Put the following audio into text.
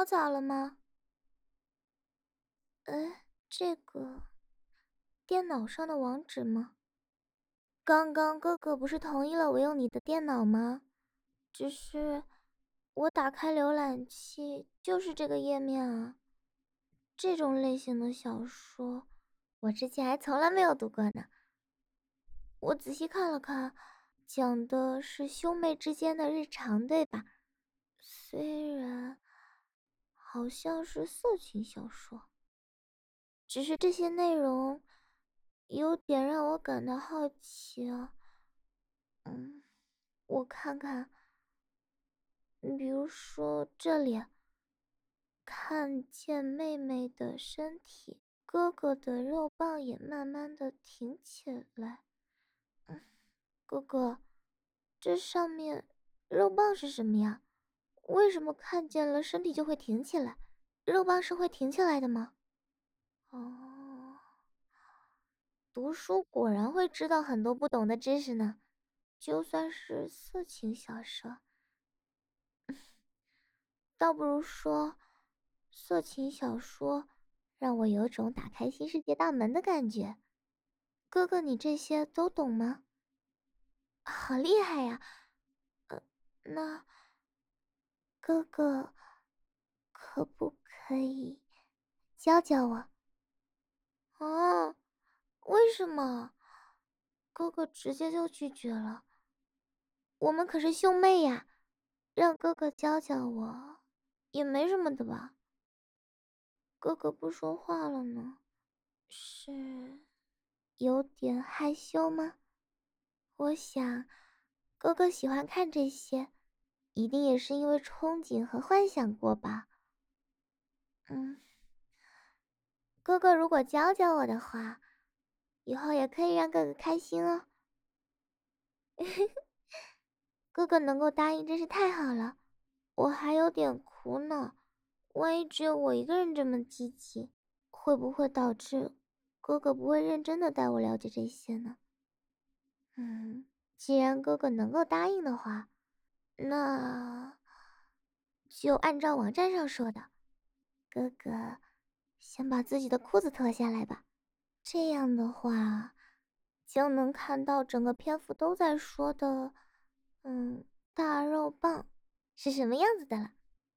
泡澡了吗？这个电脑上的网址吗？刚刚哥哥不是同意了我用你的电脑吗？只是我打开浏览器就是这个页面啊。这种类型的小说，我之前还从来没有读过呢。我仔细看了看，讲的是兄妹之间的日常，对吧？虽然好像是色情小说，只是这些内容有点让我感到好奇啊。嗯，我看看，比如说这里，看见妹妹的身体，哥哥的肉棒也慢慢的挺起来。哥哥，这上面肉棒是什么呀？为什么看见了身体就会挺起来？肉棒是会挺起来的吗？哦，读书果然会知道很多不懂的知识呢。就算是色情小说，倒不如说，色情小说让我有种打开新世界大门的感觉。哥哥，你这些都懂吗？好厉害呀！那哥哥可不可以教教我？啊？为什么？哥哥直接就拒绝了。我们可是兄妹呀，让哥哥教教我也没什么的吧？哥哥不说话了呢，是有点害羞吗？我想，哥哥喜欢看这些，一定也是因为憧憬和幻想过吧。嗯，哥哥如果教教我的话，以后也可以让哥哥开心哦。哥哥能够答应真是太好了，我还有点苦恼，万一只有我一个人这么积极，会不会导致哥哥不会认真的带我了解这些呢？既然哥哥能够答应的话，那就按照网站上说的，哥哥先把自己的裤子脱下来吧。这样的话，就能看到整个篇幅都在说的，大肉棒是什么样子的了。